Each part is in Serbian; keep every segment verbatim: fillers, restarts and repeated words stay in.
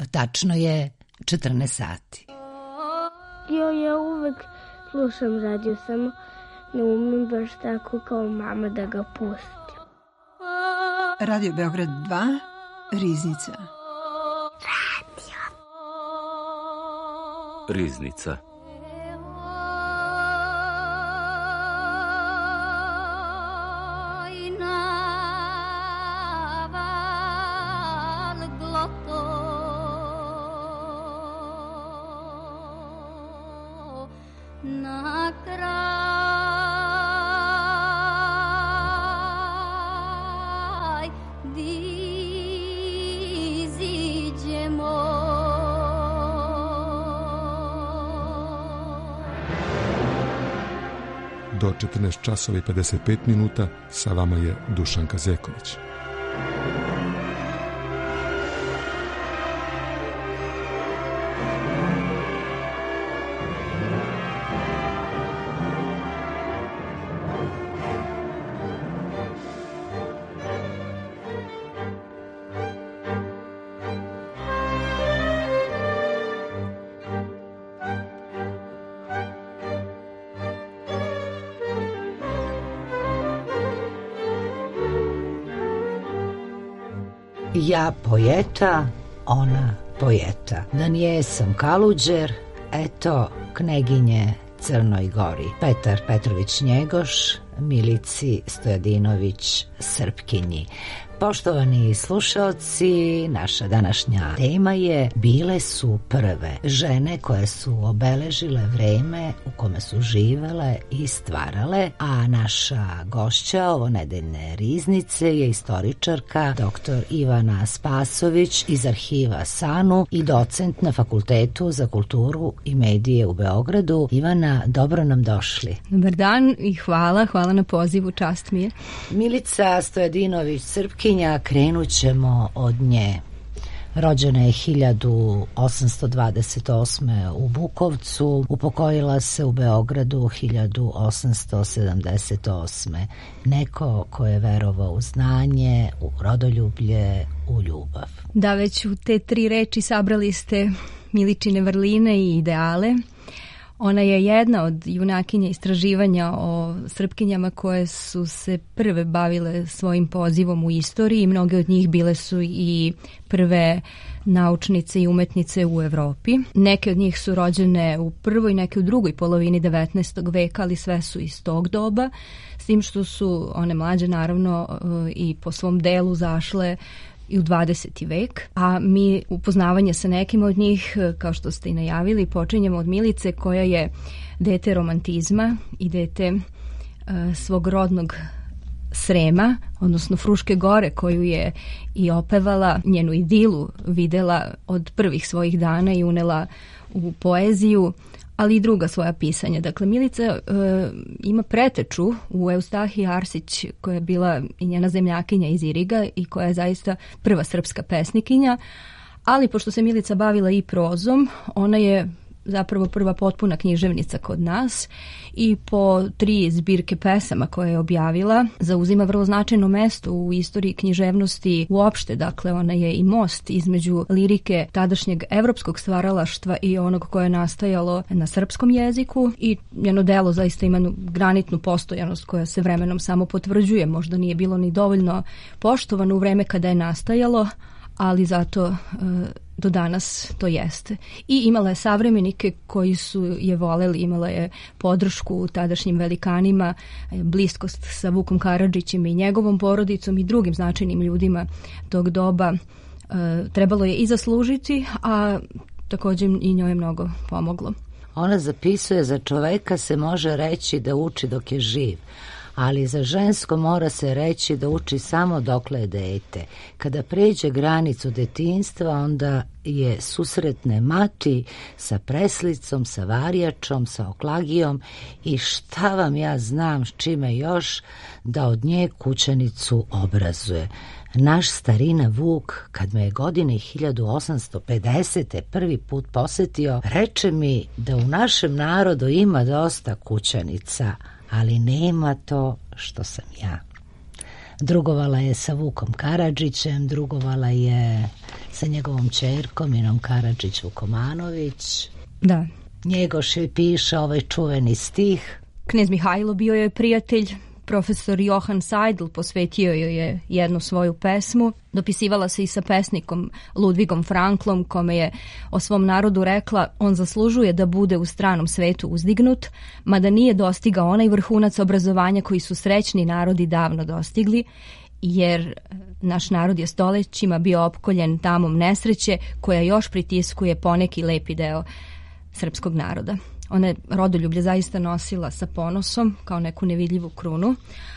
tačno je četrnaest sati. Jo, ja uvek slušam radio, samo ne umem baš tako kao mama da ga pustim. Radio Beograd dva, Riznica. Radio. Riznica. Do četrnaest časova i pedeset pet minuta sa vama je Dušan Kazeković. Ja pojeta, ona pojeta. Da nijesam Kaluđer, eto kneginje Crnoj Gori. Petar Petrović Njegoš, Milici Stojadinović Srpkinji. Poštovani slušaoci, naša današnja tema je Bile su prve žene koje su obeležile vreme u kome su živele i stvarale, a naša gošća ovo nedeljne riznice je istoričarka doktor Ivana Spasović iz arhiva SANU i docent na Fakultetu za kulturu i medije u Beogradu. Ivana, dobro nam došli. Dobar dan i hvala, hvala na pozivu, čast mi je. Milica Stojadinović Srpkinja, krenut ćemo od nje. Rođena je hiljadu osamsto dvadeset osme u Bukovcu, upokojila se u Beogradu hiljadu osamsto sedamdeset osme. Neko ko je verovao u znanje, u rodoljublje, u ljubav. Da, već u te tri reči sabrali ste Miličine vrline i ideale. Ona je jedna od junakinja istraživanja o Srpkinjama koje su se prve bavile svojim pozivom u istoriji. Mnoge od njih bile su i prve naučnice i umetnice u Evropi. Neke od njih su rođene u prvoj, neke u drugoj polovini devetnaestog veka, ali sve su iz tog doba, s tim što su one mlađe naravno i po svom delu zašle i u dvadeseti vek, a mi upoznavanje sa nekim od njih, kao što ste i najavili, počinjemo od Milice koja je dete romantizma i dete uh, svog rodnog Srema, odnosno Fruške gore, koju je i opevala, njenu idilu videla od prvih svojih dana i unela u poeziju, ali i druga svoja pisanja. Dakle, Milica e, ima preteču u Eustahiji Arsić, koja je bila i njena zemljakinja iz Iriga i koja je zaista prva srpska pesnikinja, ali pošto se Milica bavila i prozom, ona je zapravo prva potpuna književnica kod nas i po tri zbirke pesama koje je objavila zauzima vrlo značajno mesto u istoriji književnosti uopšte. Dakle, ona je i most između lirike tadašnjeg evropskog stvaralaštva i onog koje je nastajalo na srpskom jeziku i njeno delo zaista ima granitnu postojanost koja se vremenom samo potvrđuje. Možda nije bilo ni dovoljno poštovano u vreme kada je nastajalo, ali zato e, do danas to jeste. I imala je savremenike koji su je voleli, imala je podršku u tadašnjim velikanima, bliskost sa Vukom Karadžićem i njegovom porodicom i drugim značajnim ljudima tog doba. E, trebalo je i zaslužiti, a također i njoj je mnogo pomoglo. Ona zapisuje: za čoveka se može reći da uči dok je živ, ali za žensko mora se reći da uči samo dokle je dete. Kada pređe granicu detinjstva, onda je susretne mati sa preslicom, sa varjačom, sa oklagijom i šta vam ja znam s čime još da od nje kućanicu obrazuje. Naš starina Vuk, kad me je godine hiljadu osamsto pedesete prvi put posetio, reče mi da u našem narodu ima dosta kućanica, ali nema to što sam ja. drugovala je sa Vukom Karadžićem, drugovala je sa njegovom ćerkom Inom Karadžić Vukomanović. Da. Njegoš je piše ovaj čuveni stih. Knez Mihajlo bio je prijatelj. Profesor Johan Seidl posvetio joj je jednu svoju pesmu. Dopisivala se i sa pesnikom Ludvigom Franklom, kome je o svom narodu rekla: on zaslužuje da bude u stranom svetu uzdignut, mada nije dostigao onaj vrhunac obrazovanja koji su srećni narodi davno dostigli, jer naš narod je stolećima bio opkoljen tamom nesreće koja još pritiskuje poneki lepi deo srpskog naroda. Ona je rodoljublje zaista nosila sa ponosom kao neku nevidljivu krunu,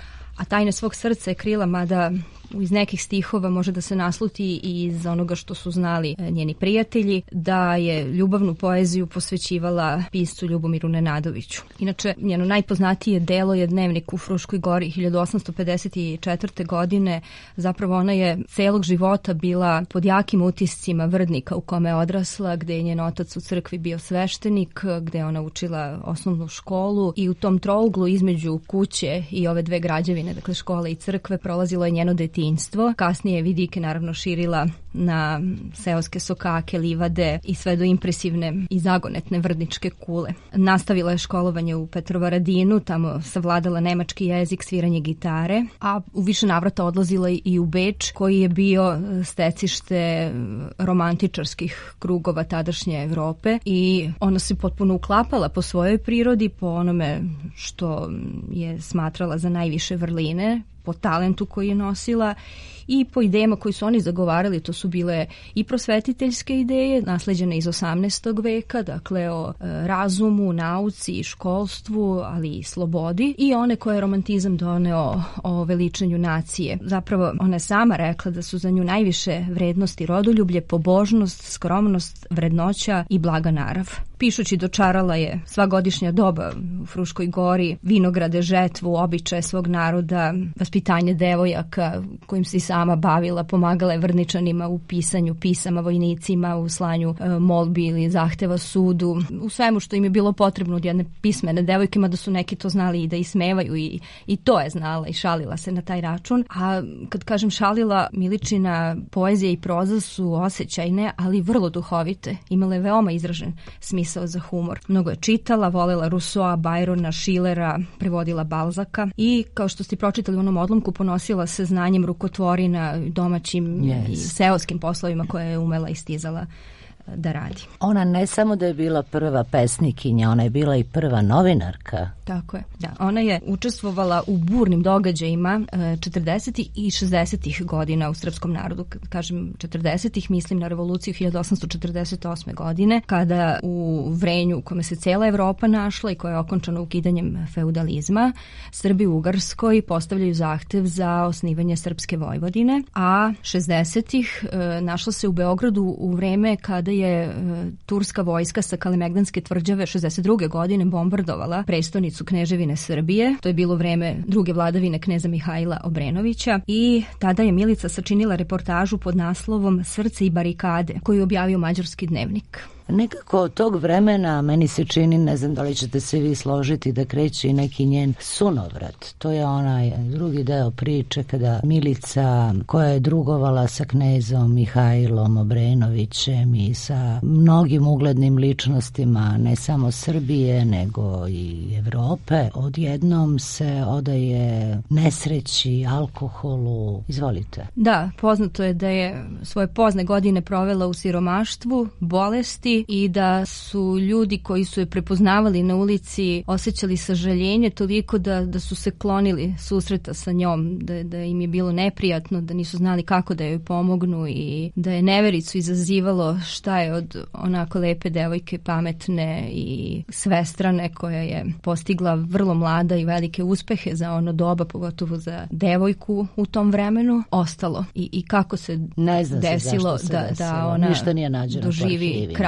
a tajne svog srca je krila, mada iz nekih stihova može da se nasluti i iz onoga što su znali njeni prijatelji, da je ljubavnu poeziju posvećivala piscu Ljubomiru Nenadoviću. Inače, njeno najpoznatije delo je Dnevnik u Fruškoj gori hiljadu osamsto pedeset četvrte. godine. Zapravo ona je celog života bila pod jakim utiscima Vrdnika u kome je odrasla, gde je njen otac u crkvi bio sveštenik, gde je ona učila osnovnu školu i u tom trouglu između kuće i ove dve građevine, dakle škole i crkve, prolazilo je njeno detinjstvo. Kasnije je vidike naravno širila na seoske sokake, livade i sve do impresivne i zagonetne Vrdničke kule. Nastavila je školovanje u Petrovaradinu, tamo savladala nemački jezik, sviranje gitare, a u više navrata odlazila i u Beč, koji je bio stecište romantičarskih krugova tadašnje Evrope, i ona se potpuno uklapala po svojoj prirodi, po onome što je smatrala za najviše vrline, po talentu koji je nosila i po idejama koji su oni zagovarali. To su bile i prosvetiteljske ideje nasleđene iz osamnaestog veka, dakle o e, razumu, nauci, školstvu, ali i slobodi, i one koje je romantizam doneo o veličanju nacije. Zapravo ona je sama rekla da su za nju najviše vrednosti rodoljublje, pobožnost, skromnost, vrednoća i blaga narav. Pišući dočarala je sva godišnja doba u Fruškoj gori, vinograde, žetvu, običaje svog naroda, vaspitanje devojaka kojim se i sama bavila, pomagala je Vrdničanima u pisanju pisama vojnicima, u slanju e, molbi ili zahteva sudu, u svemu što im je bilo potrebno od jedne pismene devojke, mada su neki to znali i da ismevaju, i, i to je znala i šalila se na taj račun. A kad kažem šalila, Miličina poezija i proza su osjećajne, ali vrlo duhovite. Imala je veoma izražen smisao za humor. Mnogo je čitala, volela Rousseaua, Byrona, Schillera, prevodila Balzaka i, kao što ste pročitali u onom odlomku, ponosila se znanjem rukotvori na domaćim yes. i seoskim poslovima koje je umela i stizala da radi. Ona ne samo da je bila prva pesnikinja, ona je bila i prva novinarka. Tako je. Da, ona je učestvovala u burnim događajima četrdesetih i šezdesetih godina u srpskom narodu. Kad kažem četrdesetih, mislim na revoluciju hiljadu osamsto četrdeset osme. godine, kada u Vrenju u kome se cela Evropa našla i koja je okončana ukidanjem feudalizma, Srbi u Ugarskoj postavljaju zahtev za osnivanje Srpske Vojvodine, a šezdesetih našla se u Beogradu u vreme kada je e, turska vojska sa Kalemegdanske tvrđave šezdeset druge. godine bombardovala prestonicu Kneževine Srbije. To je bilo vreme druge vladavine kneza Mihajla Obrenovića i tada je Milica sačinila reportažu pod naslovom Srce i barikade, koju je objavio Mađarski dnevnik. Nekako od tog vremena meni se čini, ne znam da li ćete se vi složiti, da kreće i neki njen sunovrat. To je onaj drugi deo priče kada Milica, koja je drugovala sa knezom Mihajlom Obrenovićem i sa mnogim uglednim ličnostima, ne samo Srbije nego i Evrope, odjednom se odaje nesreći, alkoholu. Izvolite. Da, poznato je da je svoje pozne godine provela u siromaštvu, bolesti, i da su ljudi koji su je prepoznavali na ulici osjećali sažaljenje toliko da, da su se klonili susreta sa njom, da, da im je bilo neprijatno, da nisu znali kako da joj pomognu i da je nevericu izazivalo šta je od onako lepe devojke, pametne i svestrane, koja je postigla vrlo mlada i velike uspehe za ono doba, pogotovo za devojku u tom vremenu, ostalo. I, i kako se desilo, se da, desilo da ona doživi krah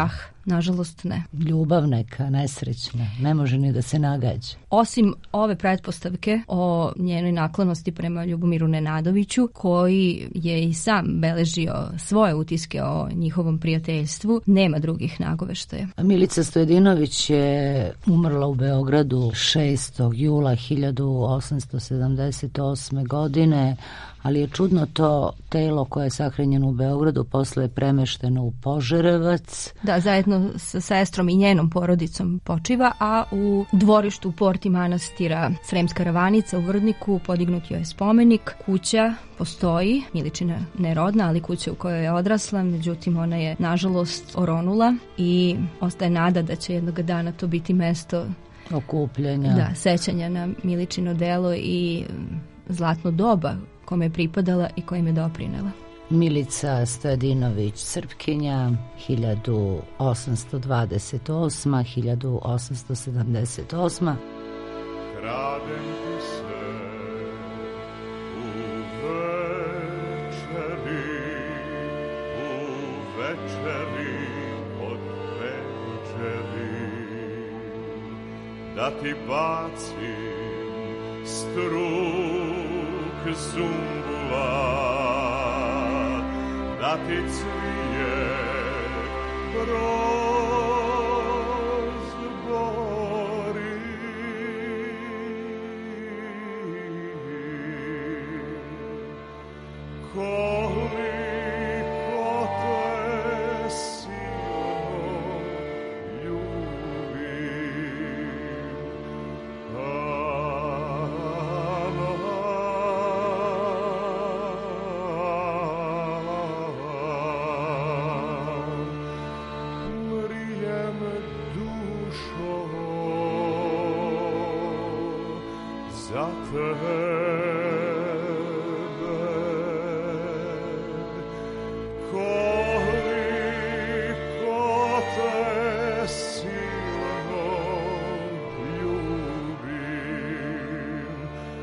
nažalost ne. Ljubav neka, nesrećna, ne može ni da se nagađa. Osim ove pretpostavke o njenoj naklonosti prema Ljubomiru Nenadoviću, koji je i sam beležio svoje utiske o njihovom prijateljstvu, nema drugih nagoveštaja. Milica Stojadinović je umrla u Beogradu šestog jula hiljadu osamsto sedamdeset osme godine, ali je čudno to telo koje je sahranjeno u Beogradu posle je premešteno u Požarevac. Da, zajedno sa sestrom i njenom porodicom počiva, a u dvorištu u porti manastira Sremska Ravanica u Vrdniku podignut joj je spomenik. Kuća postoji, Miličina nerodna, ali kuća u kojoj je odrasla, međutim ona je nažalost oronula i ostaje nada da će jednog dana to biti mesto okupljanja. Da, sećanja na Miličino delo i zlatno doba kome je pripadala i kojim je doprinela. Milica Stojadinović, Srpkinja, hiljadu osamsto dvadeset osma do hiljadu osamsto sedamdeset osma. Kradem ti se u večeri, u večeri od večeri, da ti bacim struk zumbula, da ti cvije prozbori. Koliko te silno ljubim, za tebe, koliko te silno ljubim,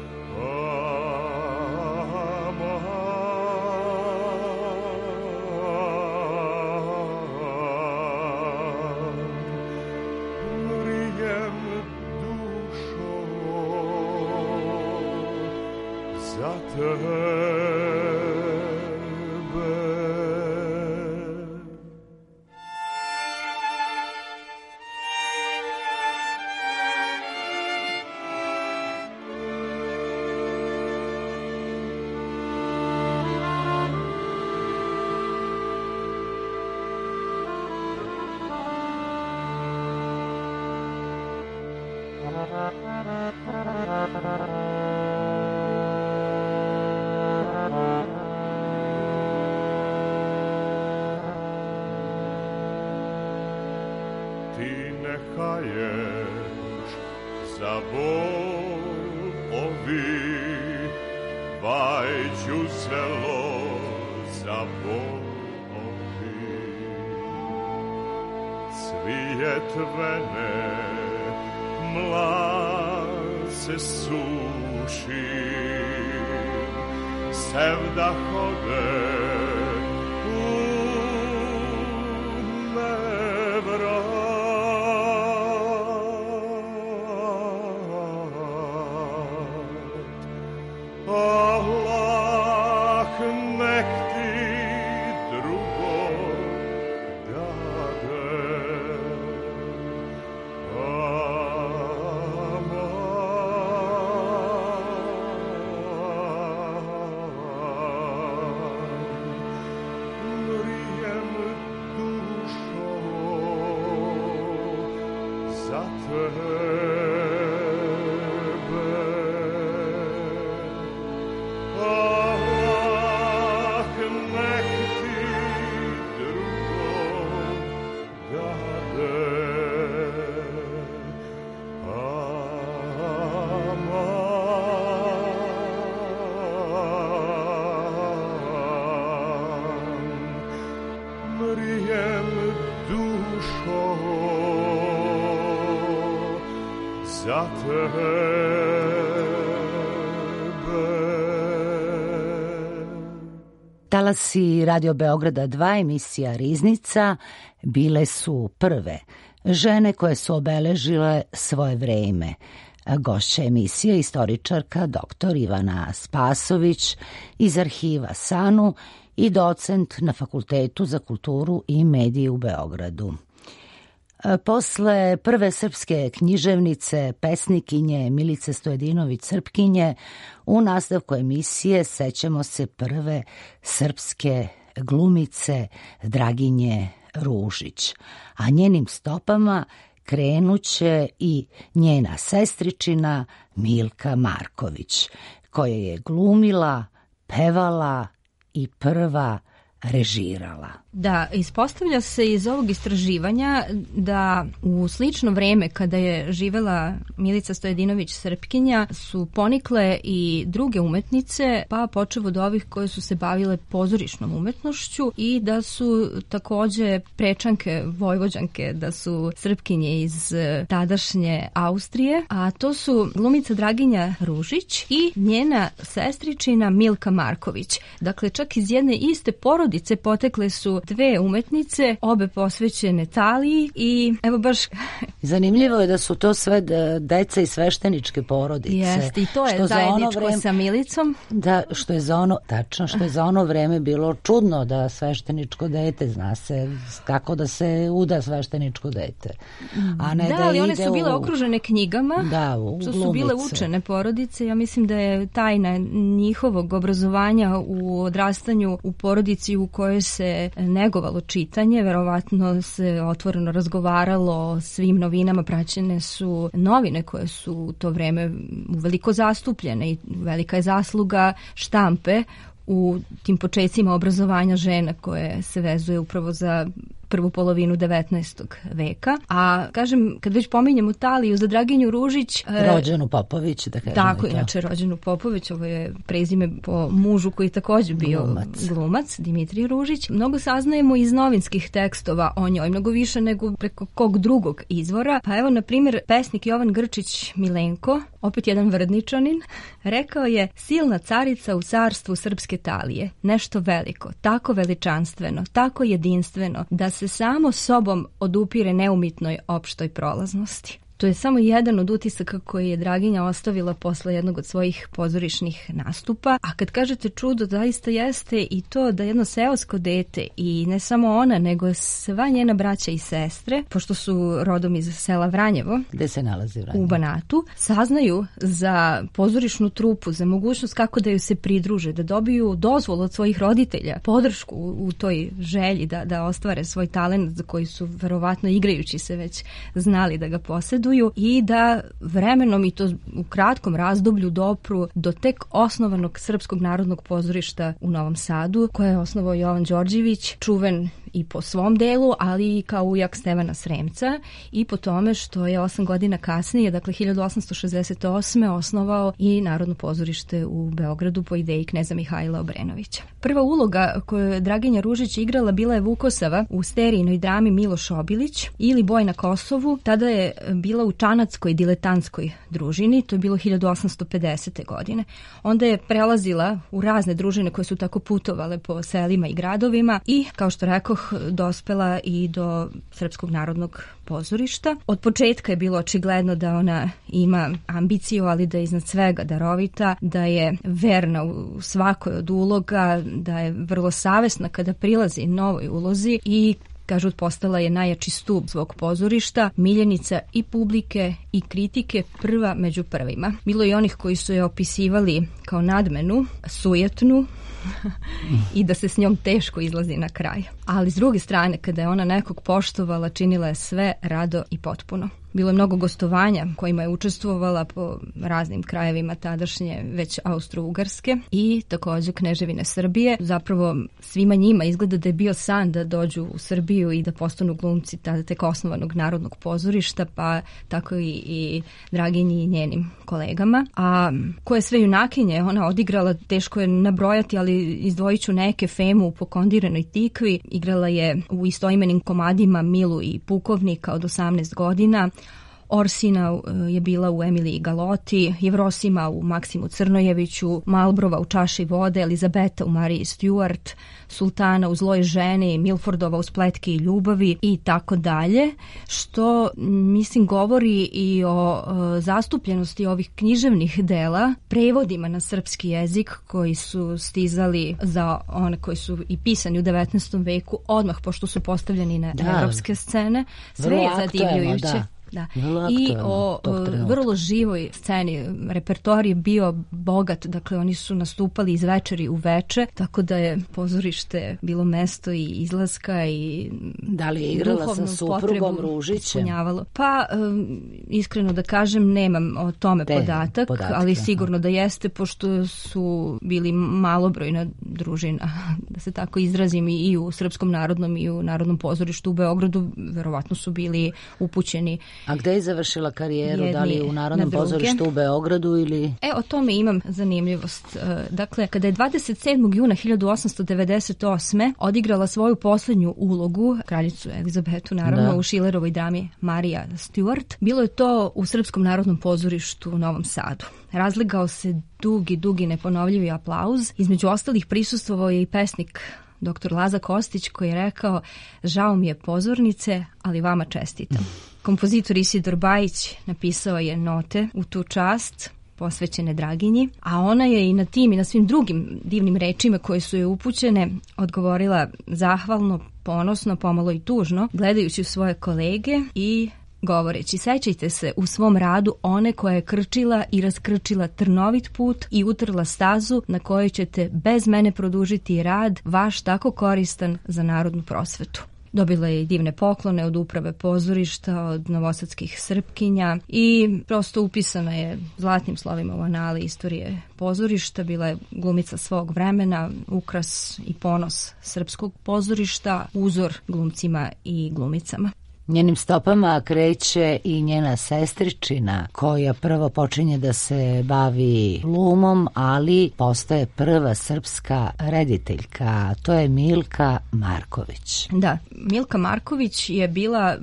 mrijem dušo za tebe. Ti ne haješ za bol ovi, vajđu zelo za bol ovi. Cvijet vene mlad se suši, sevda hode u nevrat. Allah nek ti drugo dade, mrijem dušo za tebe. Za tebe. Talasi Radio Beograda dva, emisija Riznica, bile su prve žene koje su obeležile svoje vreme. Gošća emisije istoričarka doktor Ivana Spasović iz arhiva SANU i docent na Fakultetu za kulturu i medije u Beogradu. Posle prve srpske književnice, pesnikinje Milice Stojedinović-Srpkinje, u nastavku emisije sećamo se prve srpske glumice Draginje Ružić, a njenim stopama krenuće i njena sestričina Milka Marković, koja je glumila, pevala i prva režirala. Da, ispostavlja se iz ovog istraživanja da u slično vreme kada je živela Milica Stojedinović-Srpkinja su ponikle i druge umetnice, pa počev od ovih koje su se bavile pozorišnom umetnošću i da su takođe prečanke, vojvođanke, da su Srpkinje iz tadašnje Austrije, a to su glumica Draginja Ružić i njena sestričina Milka Marković. Dakle, čak iz jedne iste porodice potekle su dve umetnice, obe posvećene Taliji i evo baš... Zanimljivo je da su to sve deca i svešteničke porodice. Jeste, i to je zajedničko vreme, sa Milicom. Da, što je za ono, tačno, što je za ono vreme bilo čudno da svešteničko dete, zna se kako da se uda svešteničko dete. A ne da, da ali ide one su bile u... okružene knjigama, da, u to su bile učene porodice. Ja mislim da je tajna njihovog obrazovanja u odrastanju u porodici u kojoj se negovalo čitanje, verovatno se otvoreno razgovaralo o svim novinama, praćene su novine koje su u to vreme veliko zastupljene i velika je zasluga štampe u tim počecima obrazovanja žena koje se vezuje upravo za prvu polovinu devetnaestog veka. A kažem, kad već pominjemo Taliju, za Draginju Ružić... Rođenu Popović, da kažem. Tako, inače Rođenu Popović, ovo je prezime po mužu koji je također bio glumac, glumac Dimitrij Ružić. Mnogo saznajemo iz novinskih tekstova o njoj, mnogo više nego preko kog drugog izvora. Pa evo, na primjer, pesnik Jovan Grčić Milenko, opet jedan Vrdničanin, rekao je: silna carica u carstvu srpske Talije, nešto veliko, tako veličanstveno, tako jedinstveno, da se samo sobom odupire neumitnoj opštoj prolaznosti. To je samo jedan od utisaka koji je Draginja ostavila posle jednog od svojih pozorišnih nastupa. A kad kažete čudo, zaista jeste i to da jedno seosko dete, i ne samo ona, nego sva njena braća i sestre, pošto su rodom iz sela Vranjevo, gde se nalazi Vranjevo, u Banatu, saznaju za pozorišnu trupu, za mogućnost kako da ju se pridruže, da dobiju dozvolu od svojih roditelja, podršku u, u toj želji da, da ostvare svoj talent za koji su verovatno igrajući se već znali da ga poseduju, i da vremenom i to u kratkom razdoblju dopru do tek osnovanog Srpskog narodnog pozorišta u Novom Sadu, koje je osnovao Jovan Đorđević, čuven i po svom delu, ali i kao ujak Stevana Sremca, i po tome što je osam godina kasnije, dakle hiljadu osamsto šezdeset osme osnovao i Narodno pozorište u Beogradu po ideji kneza Mihajla Obrenovića. Prva uloga koju je Draginja Ružić igrala bila je Vukosava u sterijinoj drami Miloš Obilić ili Boj na Kosovu. Tada je bila u čanatskoj diletantskoj družini, to je bilo hiljadu osamsto pedesete godine. Onda je prelazila u razne družine koje su tako putovale po selima i gradovima i, kao što rekoh, dospela i do Srpskog narodnog pozorišta. Od početka je bilo očigledno da ona ima ambiciju, ali da je iznad svega darovita, da je verna u svakoj od uloga, da je vrlo savesna kada prilazi novoj ulozi i, kažu, postala je najjači stup svog pozorišta, miljenica i publike i kritike, prva među prvima. Bilo je onih koji su je opisivali kao nadmenu, sujetnu i da se s njom teško izlazi na kraj. Ali s druge strane, kada je ona nekog poštovala, činila je sve rado i potpuno. Bilo je mnogo gostovanja kojima je učestvovala po raznim krajevima tadašnje već Austro-Ugarske i također Kneževine Srbije. Zapravo svima njima izgleda da je bio san da dođu u Srbiju i da postanu glumci tada tek osnovanog Narodnog pozorišta, pa tako i, i Draginji i njenim kolegama. A koje sve junakinje ona odigrala, teško je nabrojati, ali izdvojit ću neke: Femu u Pokondiranoj tikvi, igrala je u istoimenim komadima Milu i Pukovnika od osamnaest godina, Orsina je bila u Emiliji Galoti, Jevrosima u Maksimu Crnojeviću, Malbrova u Čaši vode, Elizabeta u Mariji Stuart, Sultana u Zloj ženi, Milfordova u Spletki i ljubavi i tako dalje, što mislim govori i o e, zastupljenosti ovih književnih dela prevodima na srpski jezik koji su stizali za one koji su i pisani u devetnaestom veku odmah pošto su postavljeni na da, evropske scene. Sve je zadivljujuće. Da. Da. I o, o vrlo živoj sceni. Repertoar je bio bogat, dakle oni su nastupali iz večeri u veče, tako da je pozorište bilo mesto i izlaska i da li je igrala sa suprugom Ružićem? Pa um, iskreno da kažem nemam o tome Te, podatak, podatak, ali sigurno da jeste, pošto su bili malobrojna družina, da se tako izrazim, i u Srpskom narodnom i u Narodnom pozorištu u Beogradu, verovatno su bili upućeni. A gde je završila karijeru? Da li u Narodnom pozorištu u Beogradu ili... E, o tome imam zanimljivost. Dakle, kada je dvadeset sedmog juna hiljadu osamsto devedeset osme odigrala svoju poslednju ulogu, kraljicu Elizabetu, naravno, da. u Šilerovoj drami Marija Stuart, bilo je to u Srpskom narodnom pozorištu u Novom Sadu. Razligao se dugi, dugi neponovljivi aplauz. Između ostalih prisustvovao je i pesnik doktor Laza Kostić, koji je rekao: žao mi je pozornice, ali vama čestitam. Kompozitor Isidor Bajić napisao je note u tu čast posvećene Draginji, a ona je i na tim i na svim drugim divnim rečima koje su je upućene odgovorila zahvalno, ponosno, pomalo i tužno, gledajući u svoje kolege i govoreći: sećajte se u svom radu one koja je krčila i raskrčila trnovit put i utrla stazu na kojoj ćete bez mene produžiti rad vaš tako koristan za narodnu prosvetu. Dobila je i divne poklone od uprave pozorišta, od novosadskih Srpkinja i prosto upisana je zlatnim slovima u anali istorije pozorišta. Bila je glumica svog vremena, ukras i ponos srpskog pozorišta, uzor glumcima i glumicama. Njenim stopama kreće i njena sestričina, koja prvo počinje da se bavi glumom, ali postaje prva srpska rediteljka. To je Milka Marković. Da, Milka Marković je bila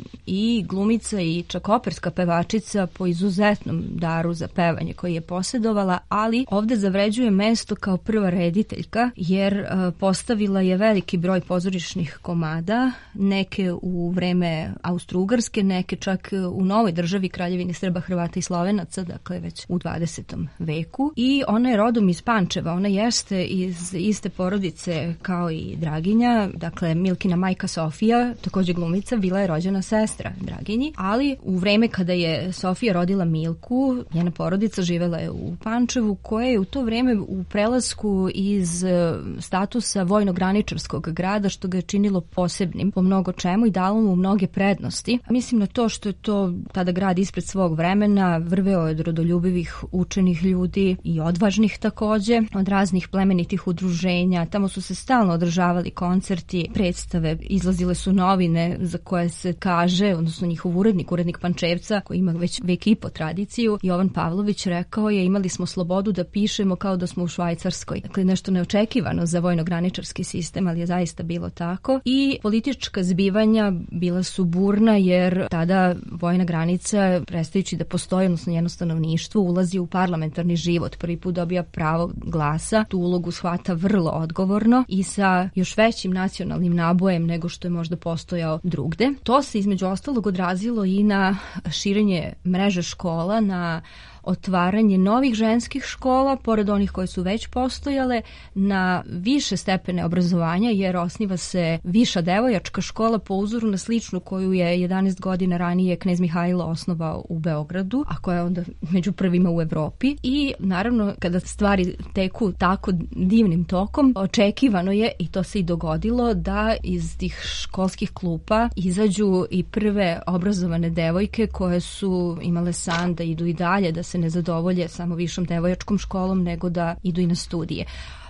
i glumica i čak operska pevačica po izuzetnom daru za pevanje koji je posjedovala, ali ovde zavređuje mesto kao prva rediteljka, jer postavila je veliki broj pozorišnih komada, neke u vreme Austro-Ugarske, neke čak u novoj državi Kraljevini Srba, Hrvata i Slovenaca, dakle već u dvadesetom veku. I ona je rodom iz Pančeva, ona jeste iz iste porodice kao i Draginja, dakle Milkina majka Sofija, također glumica, bila je rođena sestra Draginji, ali u vreme kada je Sofija rodila Milku, njena porodica živela je u Pančevu, koja je u to vreme u prelasku iz statusa vojno-graničarskog grada, što ga je činilo posebnim po mnogo čemu i dalo mu mnoge prednosti. Mislim na to što je to tada grad ispred svog vremena, vrveo od rodoljubivih učenih ljudi i odvažnih takođe, od raznih plemenitih udruženja. Tamo su se stalno održavali koncerti, predstave, izlazile su novine za koje se kaže, odnosno njihov urednik, urednik Pančevca, koji ima već vek i po tradiciju, Jovan Pavlović, rekao je: imali smo slobodu da pišemo kao da smo u Švajcarskoj. Dakle, nešto neočekivano za vojno-graničarski sistem, ali je zaista bilo tako. I politička zbivanja bila su burna, jer tada vojna granica, prestajući da postoji, odnosno njeno stanovništvo, ulazi u parlamentarni život. Prvi put dobija pravo glasa, tu ulogu shvata vrlo odgovorno i sa još većim nacionalnim nabojem nego što je možda postojao drugde. To se između ostalog odrazilo i na širenje mreže škola, na otvaranje novih ženskih škola, pored onih koje su već postojale, na više stepene obrazovanja, jer osniva se viša devojačka škola po uzoru na sličnu koju je jedanaest godina ranije knez Mihajlo osnovao u Beogradu, a koja je onda među prvima u Evropi. I naravno, kada stvari teku tako divnim tokom, očekivano je, i to se i dogodilo, da iz tih školskih klupa izađu i prve obrazovane devojke koje su imale san da idu i dalje, da se ne zadovolje samo višom devojačkom školom, nego da idu i na studije.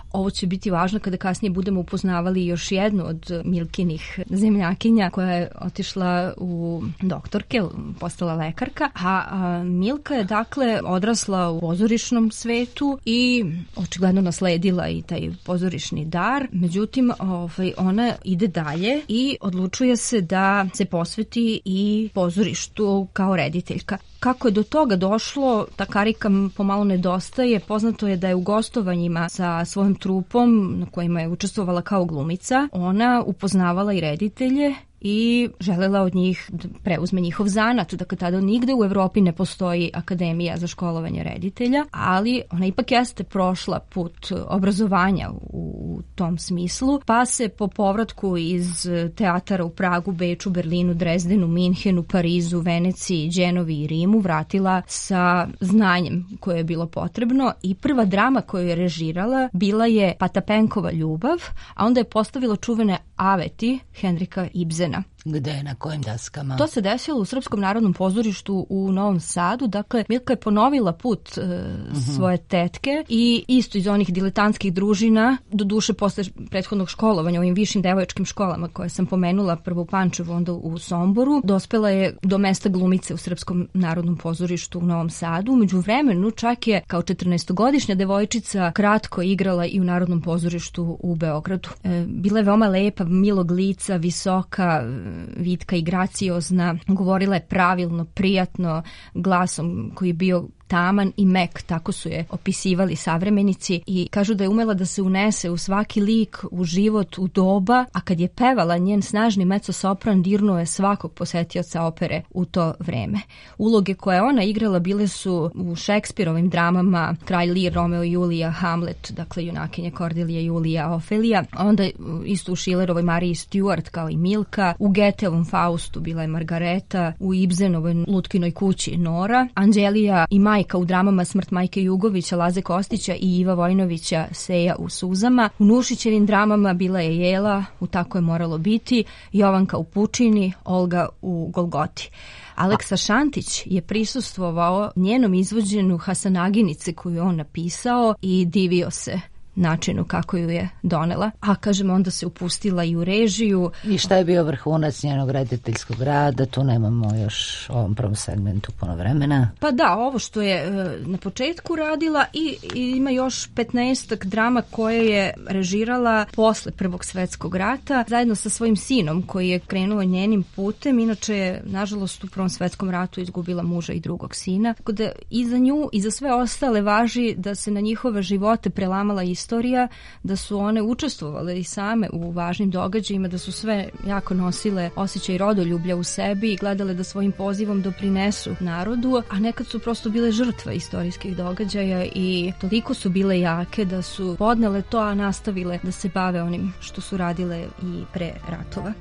Ovo će biti važno kada kasnije budemo upoznavali još jednu od Milkinih zemljakinja koja je otišla u doktorke, postala lekarka, a, a Milka je dakle odrasla u pozorišnom svetu i očigledno nasledila i taj pozorišni dar. Međutim, ovaj, ona ide dalje i odlučuje se da se posveti i pozorištu kao rediteljka. Kako je do toga došlo, ta karika pomalo nedostaje. Poznato je da je u gostovanjima sa svojim trupom na kojima je učestvovala kao glumica, ona upoznavala i reditelje i želela od njih da preuzme njihov zanat. Dakle, tada nigde u Evropi ne postoji akademija za školovanje reditelja, ali ona ipak jeste prošla put obrazovanja u tom smislu, pa se po povratku iz teatara u Pragu, Beču, Berlinu, Drezdenu, Minhenu, Parizu, Veneciji, Đenovi i Rimu vratila sa znanjem koje je bilo potrebno i prva drama koju je režirala bila je Patapenkova ljubav, a onda je postavila čuvene Aveti Henrika Ibsena. Gde, na kojim daskama? To se desilo u Srpskom narodnom pozorištu u Novom Sadu. Dakle, Milka je ponovila put e, uh-huh. svoje tetke i isto iz onih diletantskih družina, do duše posle prethodnog školovanja u ovim višim devojačkim školama koje sam pomenula, prvo u Pančevu, onda u Somboru, dospela je do mesta glumice u Srpskom narodnom pozorištu u Novom Sadu. Među vremenu čak je kao četrnaestogodišnja devojčica kratko igrala i u Narodnom pozorištu u Beogradu. E, bila je veoma lepa, milog lica, visoka, vitka i graciozna, govorila je pravilno, prijatno, glasom koji je bio taman i mek, tako su je opisivali savremenici i kažu da je umela da se unese u svaki lik, u život, u doba, a kad je pevala njen snažni mezzo-sopran dirnuo je svakog posetioca opere u to vreme. Uloge koje ona igrala bile su u Šekspirovim dramama Kralj Lir, Romeo i Julija, Hamlet, dakle junakinje Kordelija, Julija, Ofelija, onda isto u Schillerovoj Mariji Stuart kao i Milka, u Goetheovom Faustu bila je Margareta, u Ibsenovoj Lutkinoj kući Nora, Anđelija i Majka u dramama Smrt majke Jugovića, Laze Kostića i Iva Vojnovića Seja u suzama. U Nušićevim dramama bila je Jela u Tako je moralo biti, Jovanka u Pučini, Olga u Golgoti. Aleksa Šantić je prisustvovao njenom izvođenju Hasanaginice koju je on napisao i divio se načinu kako ju je donela. A kažem, onda se upustila i u režiju. I šta je bio vrhunac njenog rediteljskog rada? Tu nemamo još u ovom prvom segmentu puno vremena. Pa da, ovo što je e, na početku radila i, i ima još petnaestak drama koje je režirala posle Prvog svetskog rata, zajedno sa svojim sinom koji je krenuo njenim putem. Inače je, nažalost, u Prvom svetskom ratu izgubila muža i drugog sina. Tako da i za nju i za sve ostale važi da se na njihove živote prelamala istorija, da su one učestvovale i same u važnim događajima, da su sve jako nosile osjećaj rodoljublja u sebi i gledale da svojim pozivom doprinesu narodu, a nekad su prosto bile žrtve istorijskih događaja i toliko su bile jake da su podnele to, a nastavile da se bave onim što su radile i pre ratova.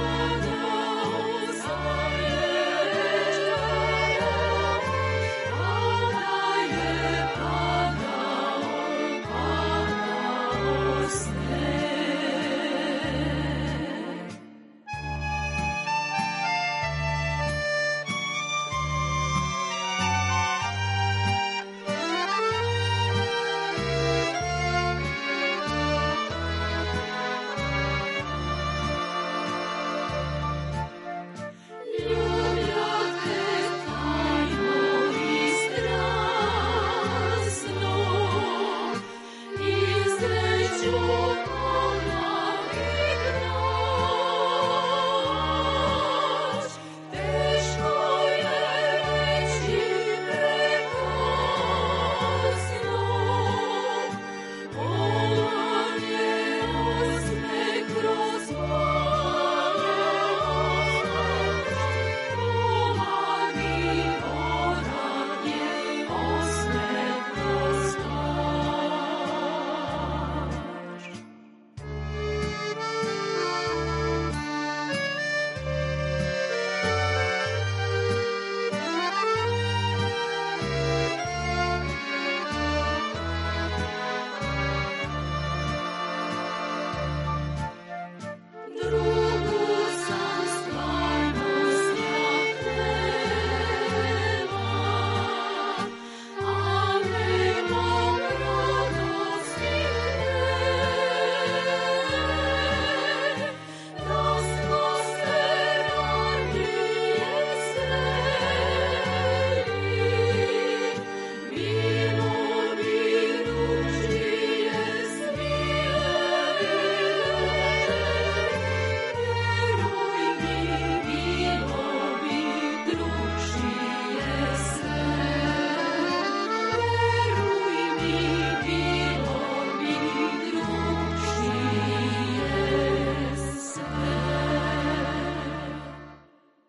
Oh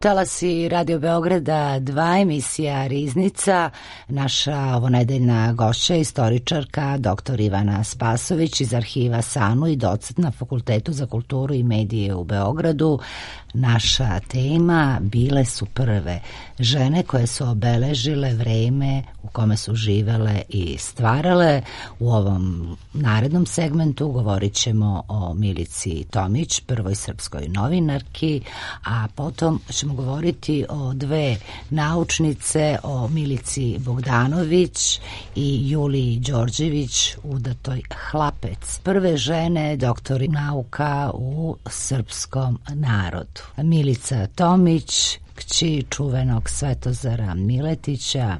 talasi Radio Beograda dva, emisija Riznica. Naša ovonedeljna gošća je istoričarka doktor Ivana Spasović iz arhiva SANU i docent na Fakultetu za kulturu i medije u Beogradu. Naša tema bile su prve žene koje su obeležile vreme u kome su živele i stvarale. U ovom narednom segmentu govorit ćemo o Milici Tomić, prvoj srpskoj novinarki, a potom ćemo govoriti o dve naučnice, o Milici Bogdanović i Juliji Đorđević, udatoj Hlapec. Prve žene doktori nauka u srpskom narodu. Milica Tomić, kći čuvenog Svetozara Miletića,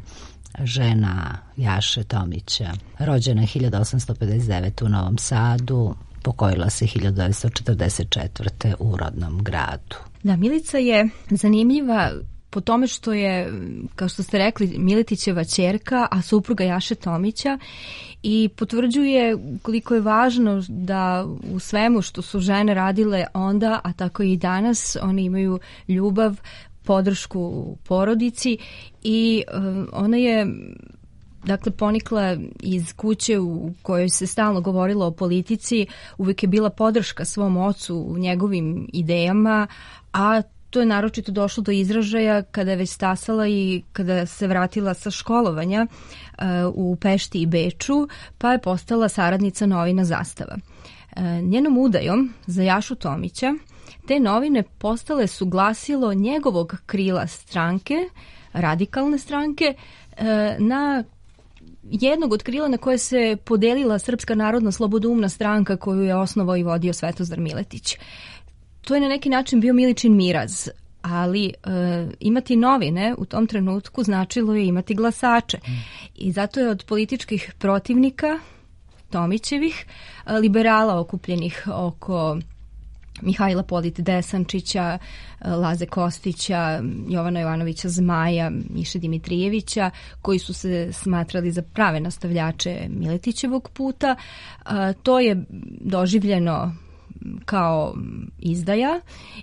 žena Jaše Tomića, rođena hiljadu osamsto pedeset devete. u Novom Sadu, pokojila se hiljadu devetsto četrdeset četvrte. u rodnom gradu. Da, Milica je zanimljiva po tome što je, kao što ste rekli, Miletićeva ćerka, a supruga Jaše Tomića, i potvrđuje koliko je važno da u svemu što su žene radile onda, a tako i danas, one imaju ljubav, podršku u porodici i uh, ona je dakle ponikla iz kuće u kojoj se stalno govorilo o politici, uvijek je bila podrška svom ocu u njegovim idejama, a to je naročito došlo do izražaja kada je već stasala i kada se vratila sa školovanja uh, u Pešti i Beču, pa je postala saradnica novina Zastava. Uh, njenom udajom za Jašu Tomića te novine postale su glasilo njegovog krila stranke, radikalne stranke, uh, na jednog od krila na koje se podelila Srpska narodna slobodoumna stranka koju je osnovao i vodio Svetozar Miletić. To je na neki način bio Miličin miraz, ali e, imati novine u tom trenutku značilo je imati glasače. Mm. I zato je od političkih protivnika Tomićevih, liberala okupljenih oko Mihajla Polite Desančića, Laze Kostića, Jovana Jovanovića Zmaja, Miše Dimitrijevića, koji su se smatrali za prave nastavljače Miletićevog puta. To je doživljeno kao izdaja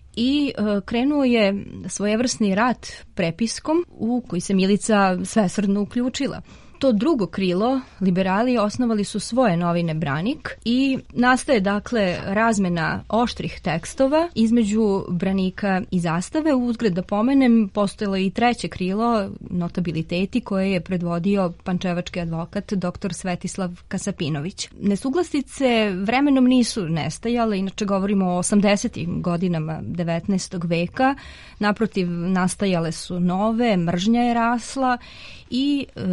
i krenuo je svojevrsni rat prepiskom u koji se Milica svesrdno uključila. To drugo krilo, liberali, osnovali su svoje novine Branik i nastaje dakle razmena oštrih tekstova između Branika i Zastave. Uzgred da pomenem, postojalo i treće krilo, Notabiliteti, koje je predvodio pančevački advokat doktor Svetislav Kasapinović. Nesuglasice vremenom nisu nestajale, inače govorimo o osamdesetim godinama devetnaestog veka, naprotiv nastajale su nove, mržnja je rasla i e,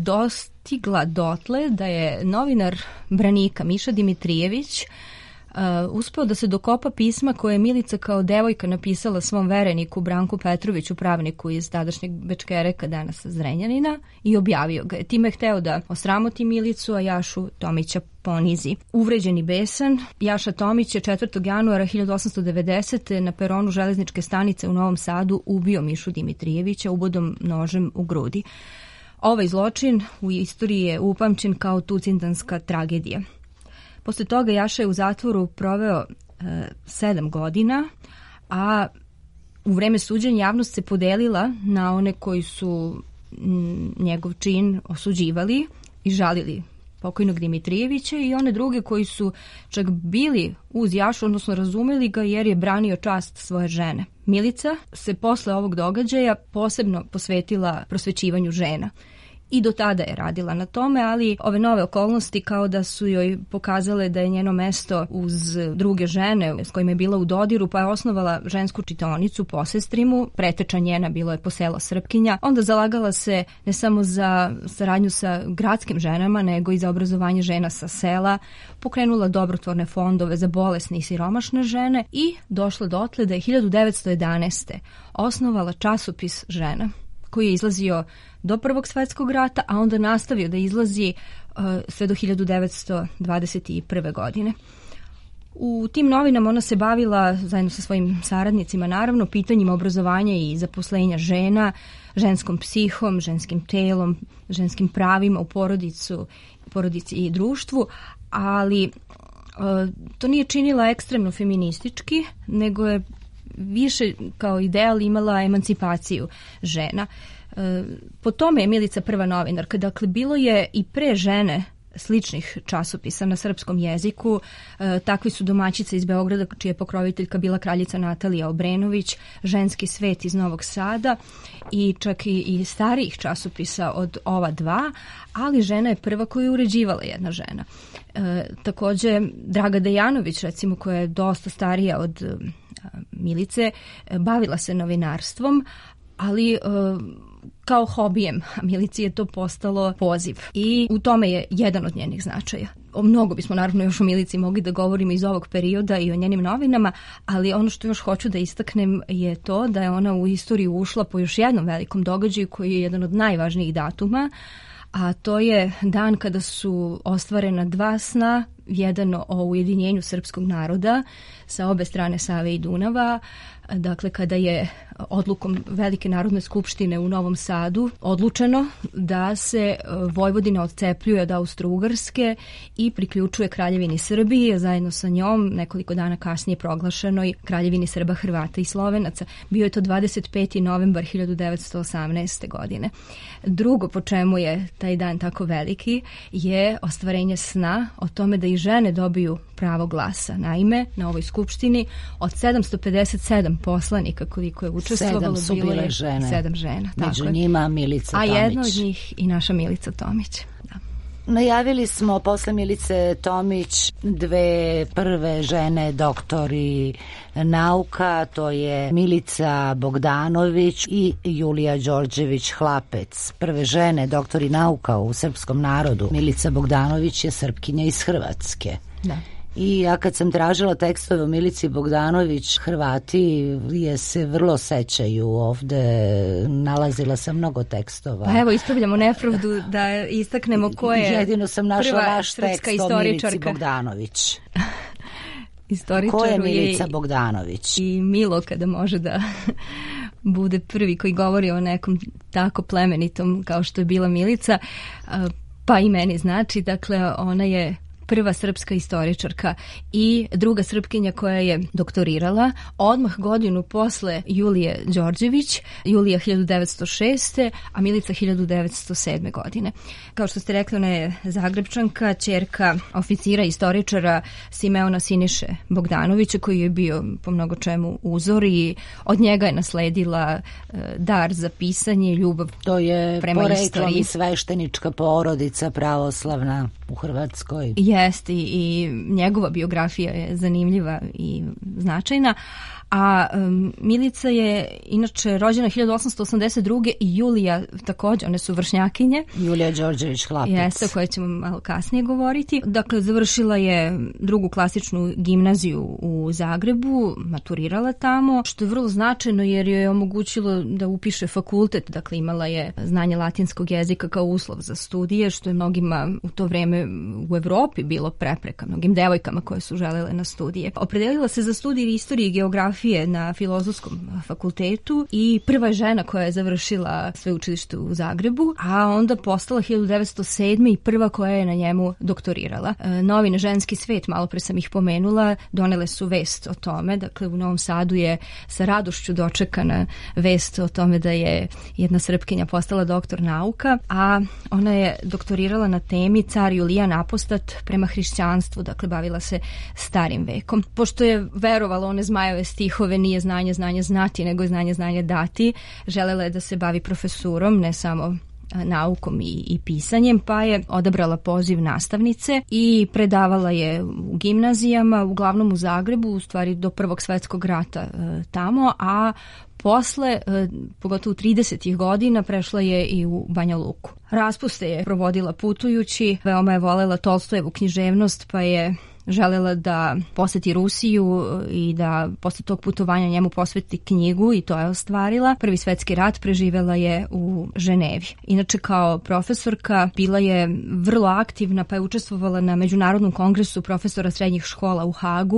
dostigla dotle da je novinar Branika Miša Dimitrijević uh, uspeo da se dokopa pisma koje je Milica kao devojka napisala svom vereniku Branku Petroviću, pravniku iz tadašnjeg Bečkereka, danas Zrenjanina, i objavio ga je. Time je hteo da osramoti Milicu, a Jašu Tomića ponizi. Uvređen i besan, Jaša Tomić je četvrtog januara hiljadu osamsto devedesete. na peronu železničke stanice u Novom Sadu ubio Mišu Dimitrijevića ubodom nožem u grudi. Ovaj zločin u istoriji je upamćen kao tucindanska tragedija. Posle toga Jaša je u zatvoru proveo e, sedam godina, a u vreme suđenja javnost se podelila na one koji su m, njegov čin osuđivali i žalili pokojnog Dimitrijevića i one druge koji su čak bili uz Jašu, odnosno razumeli ga jer je branio čast svoje žene. Milica se posle ovog događaja posebno posvetila prosvećivanju žena. I do tada je radila na tome, ali ove nove okolnosti kao da su joj pokazale da je njeno mesto uz druge žene s kojima je bila u dodiru, pa je osnovala žensku čitaonicu Posestrimu, preteča njena bilo je po selo Srpkinja. Onda zalagala se ne samo za saradnju sa gradskim ženama, nego i za obrazovanje žena sa sela, pokrenula dobrotvorne fondove za bolesne i siromašne žene i došla dotle da je hiljadu devetsto jedanaeste. osnovala časopis Žena, koji je izlazio do Prvog svetskog rata, a onda nastavio da izlazi uh, sve do hiljadu devetsto dvadeset prve. godine. U tim novinama ona se bavila, zajedno sa svojim saradnicima, naravno, pitanjima obrazovanja i zaposlenja žena, ženskom psihom, ženskim telom, ženskim pravima u porodicu, porodici i društvu, ali uh, to nije činila ekstremno feministički, nego je više kao ideal imala emancipaciju žena. Po tome je Milica prva novinarka. Dakle, bilo je i pre žene sličnih časopisa na srpskom jeziku. E, takvi su Domaćica iz Beograda, čija je pokroviteljka bila kraljica Natalija Obrenović, Ženski svet iz Novog Sada i čak i, i starijih časopisa od ova dva, ali žena je prva koju je uređivala jedna žena. E, takođe, Draga Dejanović, recimo, koja je dosta starija od e, Milice, e, bavila se novinarstvom, ali e, kao hobijem, a Milici je to postalo poziv. I u tome je jedan od njenih značaja. O mnogo bismo naravno još o Milici mogli da govorimo iz ovog perioda i o njenim novinama, ali ono što još hoću da istaknem je to da je ona u istoriju ušla po još jednom velikom događaju koji je jedan od najvažnijih datuma, a to je dan kada su ostvarena dva sna, jedan o ujedinjenju srpskog naroda sa obe strane Save i Dunava, dakle kada je odlukom Velike narodne skupštine u Novom Sadu odlučeno da se Vojvodina odcepljuje od Austro-Ugarske i priključuje Kraljevini Srbiji, a zajedno sa njom nekoliko dana kasnije proglašenoj Kraljevini Srba, Hrvata i Slovenaca. Bio je to dvadeset peti novembar hiljadu devetsto osamnaeste. godine. Drugo po čemu je taj dan tako veliki je ostvarenje sna o tome da i žene dobiju pravo glasa. Naime, na ovoj skupštini od sedamsto pedeset sedam poslanika koliko je učestvovalo, bilo je žene. sedam žena. Među tako njima Milica Tomić. A jedna od njih i naša Milica Tomić. Da. Najavili smo posle Milice Tomić dve prve žene doktori nauka, to je Milica Bogdanović i Julija Đorđević Hlapec. Prve žene doktori nauka u srpskom narodu. Milica Bogdanović je Srpkinja iz Hrvatske. Da. I ja kad sam tražila tekstove o Milici Bogdanović, Hrvati je se vrlo sećaju ovde, nalazila sam mnogo tekstova. Pa evo, ispravljamo nepravdu da istaknemo ko je jedino sam našla vaš tekst o Milici Bogdanović. Ko je Milica Bogdanović? I milo kada može da bude prvi koji govori o nekom tako plemenitom kao što je bila Milica, pa i meni znači, dakle ona je prva srpska istoričarka i druga Srpkinja koja je doktorirala odmah godinu posle Julije Đorđević, Julija hiljadu devetsto šeste. a Milica hiljadu devetsto sedme. godine. Kao što ste rekli, ona je Zagrebčanka, ćerka oficira istoričara Simeona Siniše Bogdanovića, koji je bio po mnogo čemu uzor i od njega je nasledila dar za pisanje, ljubav to je prema istoriji. To je poreklom i sveštenička porodica pravoslavna u Hrvatskoj. Jeste, i njegova biografija je zanimljiva i značajna. A um, Milica je inače rođena hiljadu osamsto osamdeset druge. i Julija takođe, one su vršnjakinje. Julija Đorđević Hlapec. Jeste, o kojoj ćemo malo kasnije govoriti. Dakle, završila je drugu klasičnu gimnaziju u Zagrebu, maturirala tamo, što je vrlo značajno jer joj je omogućilo da upiše fakultet. Dakle, imala je znanje latinskog jezika kao uslov za studije, što je mnogima u to vreme u Evropi bilo prepreka, mnogim devojkama koje su želele na studije. Opredelila se za studije istorije i geografije na Filozofskom fakultetu i prva je žena koja je završila sveučilište u Zagrebu, a onda postala hiljadu devetsto sedme. i prva koja je na njemu doktorirala. Novine Ženski svet, malo pre sam ih pomenula, donele su vest o tome. Dakle, u Novom Sadu je sa radošću dočekana vest o tome da je jedna Srpkinja postala doktor nauka, a ona je doktorirala na temi Car Julijan Apostat prema hrišćanstvu, dakle bavila se starim vekom. Pošto je verovala one Zmajeve stihove, nije znanje, znanje znati, nego je znanje, znanje dati, želela je da se bavi profesurom, ne samo naukom i, i pisanjem, pa je odabrala poziv nastavnice i predavala je u gimnazijama, uglavnom u Zagrebu, u stvari do Prvog svetskog rata e, tamo, a posle, e, pogotovo tridesetih godina, prešla je i u Banja Luku. Raspuste je provodila putujući, veoma je volela Tolstojevu književnost, pa je želela da poseti Rusiju i da posle tog putovanja njemu posveti knjigu i to je ostvarila. Prvi svetski rat preživela je u Ženevi. Inače, kao profesorka bila je vrlo aktivna, pa je učestvovala na Međunarodnom kongresu profesora srednjih škola u Hagu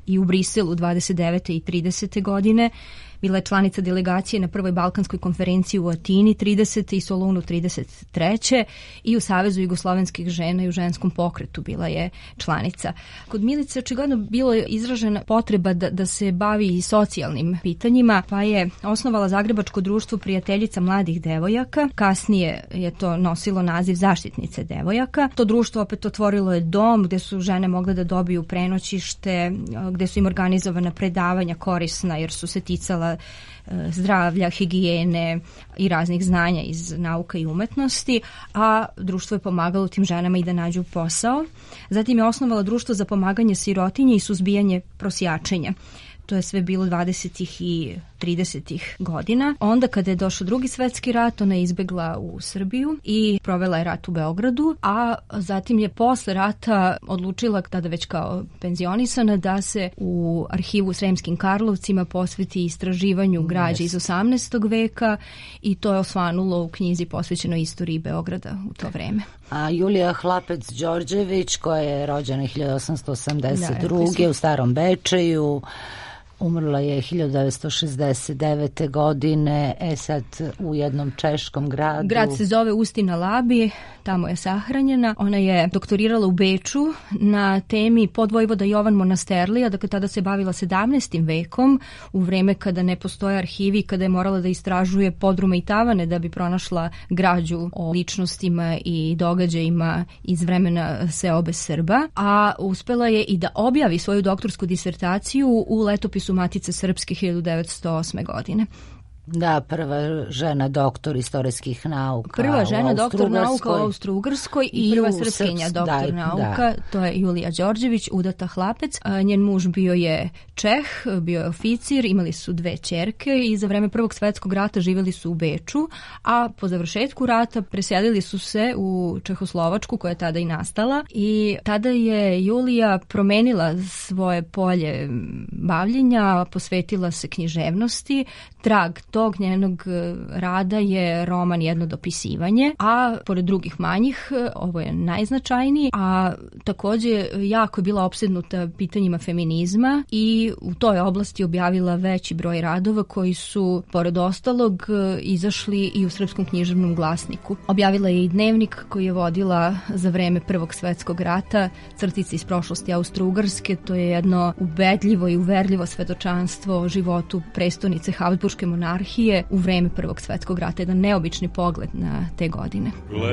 i u Briselu dvadeset devete i tridesete godine. Bila je članica delegacije na prvoj Balkanskoj konferenciji u Atini tridesete i Solunu trideset treće i u Savezu jugoslovenskih žena i u ženskom pokretu bila je članica. Kod Milice očigledno bilo je izražena potreba da, da se bavi i socijalnim pitanjima, pa je osnovala Zagrebačko društvo prijateljica mladih devojaka. Kasnije je to nosilo naziv Zaštitnice devojaka. To društvo opet otvorilo je dom gde su žene mogle da dobiju prenoćište, gde su im organizovana predavanja korisna jer su se ticala zdravlja, higijene i raznih znanja iz nauka i umetnosti, a društvo je pomagalo tim ženama i da nađu posao. Zatim je osnovala društvo za pomaganje sirotinje i suzbijanje prosjačenja. To je sve bilo dvadesetih i tridesetih godina. Onda kada je došao drugi svetski rat, ona je izbegla u Srbiju i provela je rat u Beogradu, a zatim je posle rata odlučila, tada već kao penzionisana, da se u arhivu u Sremskim Karlovcima posveti istraživanju građe iz osamnaestog veka i to je osvanulo u knjizi posvećenoj istoriji Beograda u to vreme. A Julija Hlapec-Đorđević, koja je rođena hiljadu osamsto osamdeset druge Da, u Starom Bečeju, umrla je hiljadu devetsto šezdeset devete godine, e sad u jednom češkom gradu. Grad se zove Ustina Labi, tamo je sahranjena. Ona je doktorirala u Beču na temi podvojvoda Jovan Monasterlija, dakle tada se bavila sedamnaestim vekom, u vreme kada ne postoje arhivi, kada je morala da istražuje podrume i tavane da bi pronašla građu o ličnostima i događajima iz vremena seobe Srba, a uspela je i da objavi svoju doktorsku disertaciju u letopisu Matice Srpske hiljadu devetsto osme godine. Da, prva žena doktor istorijskih nauka. Prva žena doktor nauka u Austro-Ugrskoj i, i prva srpskinja doktor da, nauka, da. To je Julija Đorđević, udata Hlapec. A, njen muž bio je Čeh, bio je oficir, imali su dve ćerke i za vreme Prvog svetskog rata živjeli su u Beču, a po završetku rata preselili su se u Čehoslovačku koja je tada i nastala i tada je Julija promenila svoje polje bavljenja, posvetila se književnosti. Trag tog njenog rada je roman Jedno dopisivanje, a pored drugih manjih, ovo je najznačajniji, a takođe jako je bila opsednuta pitanjima feminizma i u toj oblasti objavila veći broj radova koji su, pored ostalog, izašli i u Srpskom književnom glasniku. Objavila je i dnevnik koji je vodila za vreme Prvog svetskog rata, crtice iz prošlosti Austro-Ugrske, to je jedno ubedljivo i uverljivo svedočanstvo o životu prestonice Habsburške monarhije u vreme Prvog svetskog rata, jedan neobični pogled na te godine.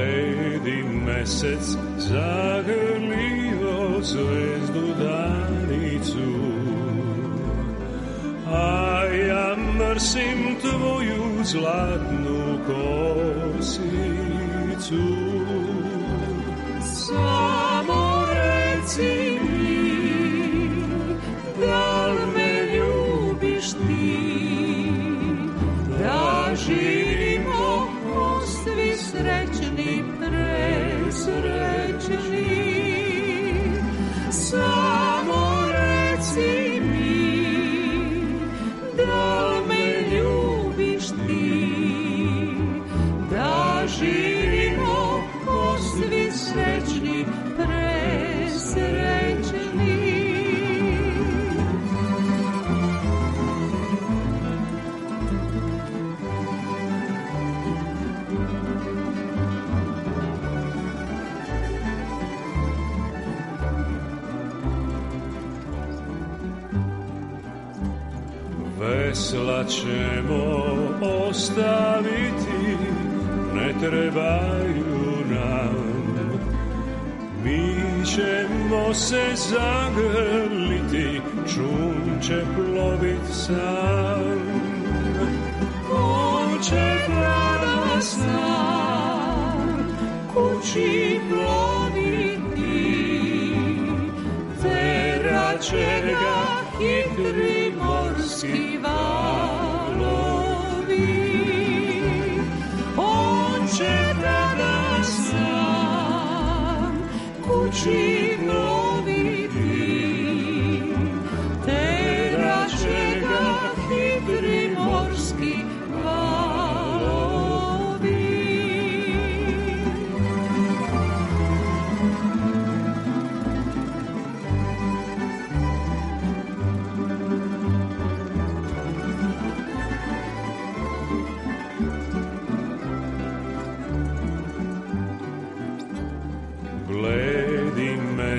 Gledi mesec zagrlio zvezdu danicu, a ja mrsim tvoju zlatnu kosicu. Samo reci mi, da li me ljubiš ti, da živimo svi srećni, presrećni. Samo reci mi, da li me ljubiš ti, da živimo svi srećni, presrećni. Vesla ćemo ostaviti, ne trebaju nam. Mi ćemo se zagrliti, čum će plovit sam. Ko će tada sam kući ploviti, terat će ga hitri morski valovi. On će tada sam kući ploviti, terat će ga hitri morski valovi.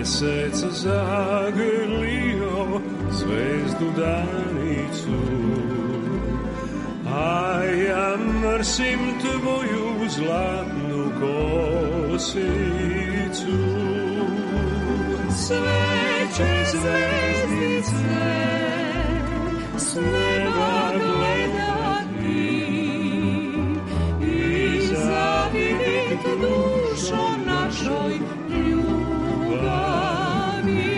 Mesec zagrlio zvezdu danicu, a ja mrsim tvoju zlatnu kosicu. Sveće zvezdice s neba gledati i zavidit dušo našoj ljubavi.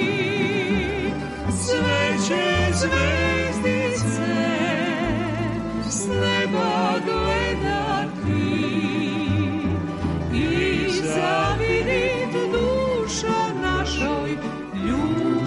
Sveće zvezdice s neba gledati i zavidit dušo našoj ljubavi.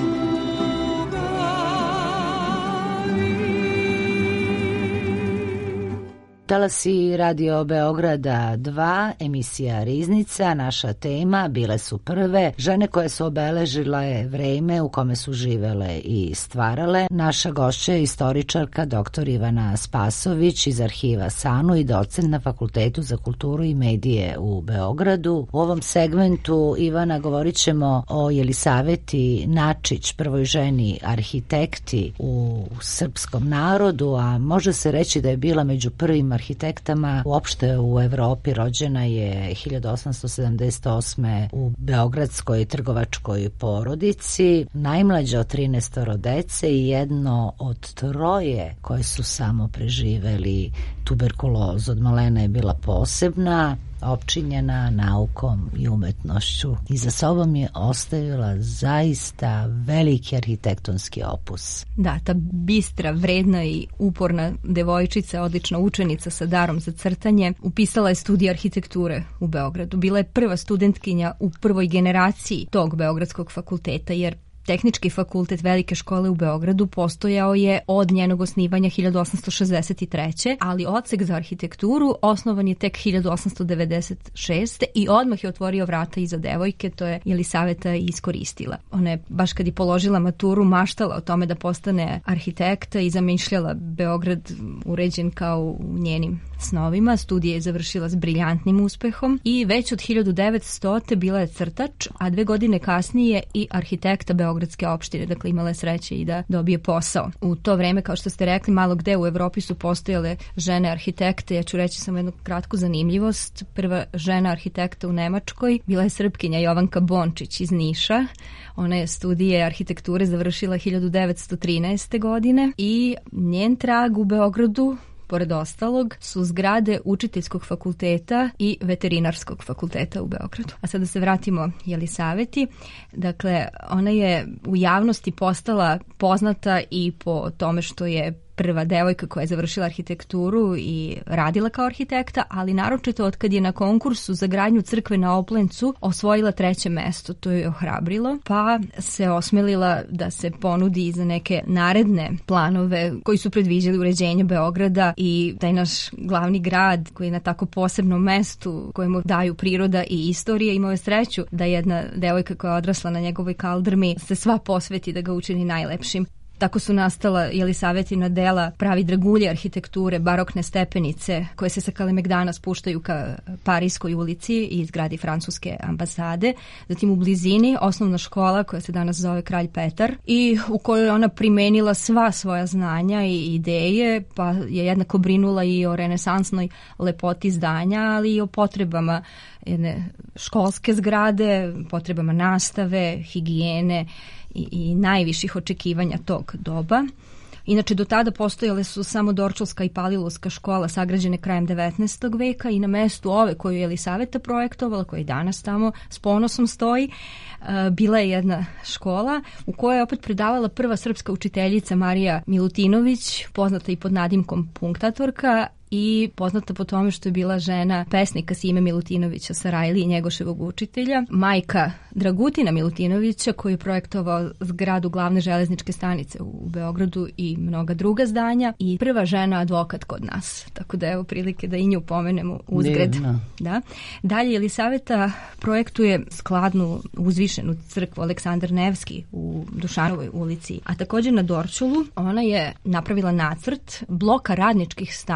Talasi Radio Beograda dva, emisija Riznica, naša tema bile su prve žene koje su obeležile vreme u kome su živele i stvarale. Naša gošća je istoričarka doktor Ivana Spasović iz arhiva SANU i docent na Fakultetu za kulturu i medije u Beogradu. U ovom segmentu, Ivana, govorit ćemo o Jelisaveti Načić, prvoj ženi arhitekti u srpskom narodu, a može se reći da je bila među prvim arhitektama uopšte u Evropi. Rođena je hiljadu osamsto sedamdeset osme u beogradskoj trgovačkoj porodici, najmlađa od trinaestoro dece i jedno od troje koje su samo preživeli tuberkulozu. Od malena je bila posebna, opčinjena naukom i umetnošću i za sobom je ostavila zaista veliki arhitektonski opus. Da, ta bistra, vredna i uporna devojčica, odlična učenica sa darom za crtanje, upisala je studij arhitekture u Beogradu. Bila je prva studentkinja u prvoj generaciji tog Beogradskog fakulteta, jer Tehnički fakultet Velike škole u Beogradu postojao je od njenog osnivanja hiljadu osamsto šezdeset treće. ali odsek za arhitekturu osnovan je tek hiljadu osamsto devedeset šeste. i odmah je otvorio vrata i za devojke, to je Jelisaveta iskoristila. Ona je, baš kad je položila maturu, maštala o tome da postane arhitekta i zamišljala Beograd uređen kao u njenim snovima. Studije je završila s briljantnim uspehom i već od hiljadu devetsto. bila je crtač, a dve godine kasnije i arhitekta Beogradske opštine, dakle imala je sreće i da dobije posao. U to vreme, kao što ste rekli, malo gde u Evropi su postojale žene arhitekte. Ja ću reći samo jednu kratku zanimljivost. Prva žena arhitekta u Nemačkoj bila je Srpkinja Jovanka Bončić iz Niša. Ona je studije arhitekture završila hiljadu devetsto trinaeste. godine i njen trag u Beogradu, pored ostalog, su zgrade Učiteljskog fakulteta i Veterinarskog fakulteta u Beogradu. A sada se vratimo Jelisaveti. Dakle, ona je u javnosti postala poznata i po tome što je prva devojka koja je završila arhitekturu i radila kao arhitekta, ali naročito od kad je na konkursu za gradnju crkve na Oplencu osvojila treće mesto. To je ohrabrilo, pa se osmelila da se ponudi za neke naredne planove koji su predviđali uređenje Beograda i taj naš glavni grad koji je na tako posebnom mestu kojemu daju priroda i istorija. Imao je sreću da jedna devojka koja je odrasla na njegovoj kaldrmi se sva posveti da ga učini najlepšim. Tako su nastala Jelisavetina dela pravi dragulje arhitekture, barokne stepenice koje se sa Kalemegdana spuštaju ka Parijskoj ulici i zgradi francuske ambasade. Zatim u blizini osnovna škola koja se danas zove Kralj Petar i u kojoj je ona primenila sva svoja znanja i ideje, pa je jednako brinula i o renesansnoj lepoti zdanja, ali i o potrebama jedne školske zgrade, potrebama nastave, higijene i, i najviših očekivanja tog doba. Inače, do tada postojale su samo Dorčolska i Palilulska škola sagrađene krajem devetnaestog veka i na mestu ove koju je Jelisaveta projektovala, koja i danas tamo s ponosom stoji, bila je jedna škola u kojoj je opet predavala prva srpska učiteljica Marija Milutinović, poznata i pod nadimkom Punktatorka, i poznata po tome što je bila žena pesnika Sime Milutinovića Sarajli i Njegoševog učitelja, majka Dragutina Milutinovića koji je projektovao zgradu glavne železničke stanice u Beogradu i mnoga druga zdanja i prva žena advokat kod nas. Tako da evo prilike da i nju pomenemo uzgred. Da. Dalje Jelisaveta projektuje skladnu uzvišenu crkvu Aleksandar Nevski u Dušanovoj ulici, a također na Dorčolu ona je napravila nacrt bloka radničkih stanova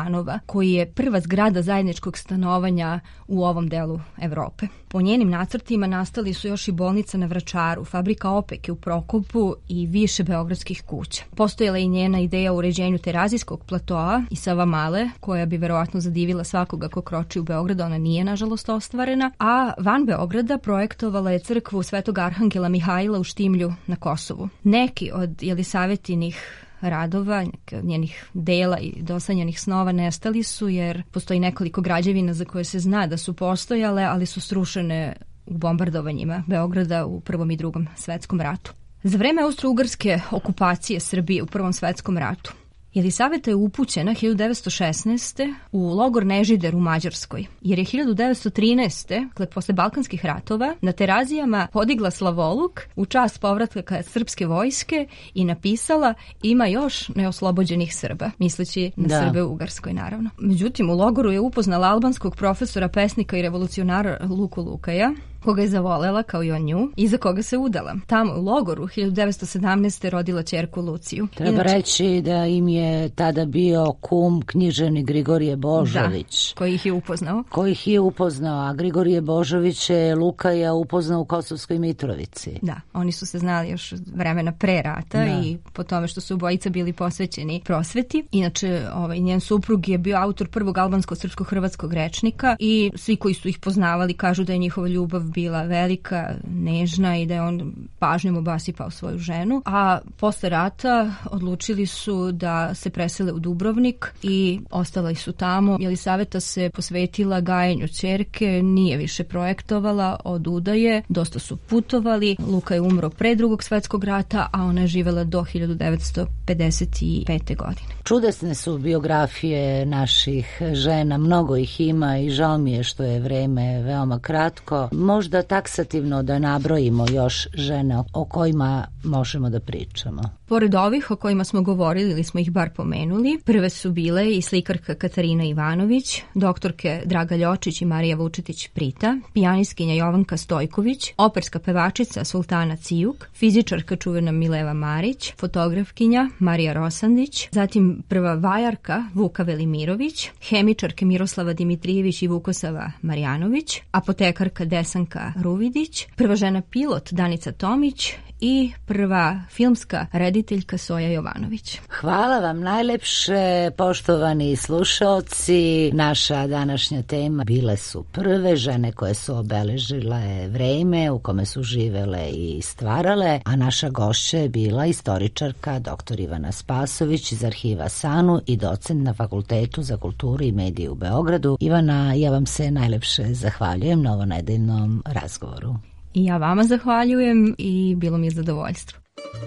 koji je prva zgrada zajedničkog stanovanja u ovom delu Evrope. Po njenim nacrtima nastali su još i bolnica na Vračaru, fabrika opeke u Prokopu i više beogradskih kuća. Postojala je i njena ideja o uređenju Terazijskog platoa i Savamale, koja bi verovatno zadivila svakoga ko kroči u Beograd, ona nije nažalost ostvarena, a van Beograda projektovala je crkvu Svetog Arhangela Mihajla u Štimlju na Kosovu. Neki od Jelisavetinih radova, njenih dela i dosanjanih snova nestali su jer postoji nekoliko građevina za koje se zna da su postojale, ali su srušene u bombardovanjima Beograda u Prvom i Drugom svetskom ratu. Za vreme austro-ugarske okupacije Srbije u Prvom svetskom ratu Jelisaveta je upućena hiljadu devetsto šesnaeste. u logor Nežider u Mađarskoj, jer je hiljadu devetsto trinaeste. dakle posle Balkanskih ratova, na Terazijama podigla slavoluk u čast povratka srpske vojske i napisala ima još neoslobođenih Srba, misleći na da. Srbe u Ugarskoj naravno. Međutim, u logoru je upoznala albanskog profesora, pesnika i revolucionara Luku Lukaja, koga je zavolela kao i on nju i za koga se udala. Tamo u logoru hiljadu devetsto sedamnaeste. rodila ćerku Luciju. Treba Inače, reći da im je tada bio kum književnik Grigorije Božović. Da, koji ih je upoznao. Koji ih je upoznao, a Grigorije Božović je Lukaja upoznao u Kosovskoj Mitrovici. Da, oni su se znali još vremena pre rata da. I po tome što su obojica bili posvećeni prosveti. Inače, ovaj, njen suprug je bio autor prvog albansko-srpsko-hrvatskog rečnika i svi koji su ih poznavali kažu da je njihova ljubav bila velika, nežna i da je on pažnjom obasipao svoju ženu, a posle rata odlučili su da se presele u Dubrovnik i ostali su tamo. Jelisaveta se posvetila gajenju ćerke, nije više projektovala, odudaje, dosta su putovali. Luka je umro pre Drugog svetskog rata, a ona je živela do hiljadu devetsto pedeset pete. godine. Čudesne su biografije naših žena, mnogo ih ima i žao mi je što je vreme veoma kratko. Možda taksativno da nabrojimo još žene o kojima možemo da pričamo. Pored ovih o kojima smo govorili ili smo ih bar pomenuli, prve su bile i slikarka Katarina Ivanović, doktorke Draga Ljočić i Marija Vučetić Prita, pijanistkinja Jovanka Stojković, operska pevačica Sultana Cijuk, fizičarka čuvena Mileva Marić, fotografkinja Marija Rosandić, zatim prva vajarka Vuka Velimirović, hemičarke Miroslava Dimitrijević i Vukosava Marjanović, apotekarka Desanka Ruvidić, prva žena pilot Danica Tomić i prva filmska rediteljka Soja Jovanović. Hvala vam najlepše, poštovani slušaoci. Naša današnja tema bile su prve žene koje su obeležile vreme u kome su živele i stvarale, a naša gošća je bila istoričarka doktor Ivana Spasović iz arhiva SANU i docent na Fakultetu za kulturu i medije u Beogradu. Ivana, ja vam se najlepše zahvaljujem na ovonedeljnom razgovoru. I ja vama zahvaljujem i bilo mi je zadovoljstvo.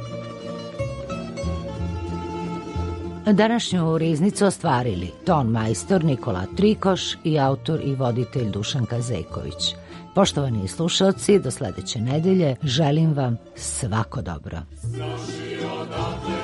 Današnju riznicu ostvarili ton majstor Nikola Trikoš i autor i voditelj Dušan Kazeković. Poštovani slušalci, do sledeće nedelje želim vam svako dobro.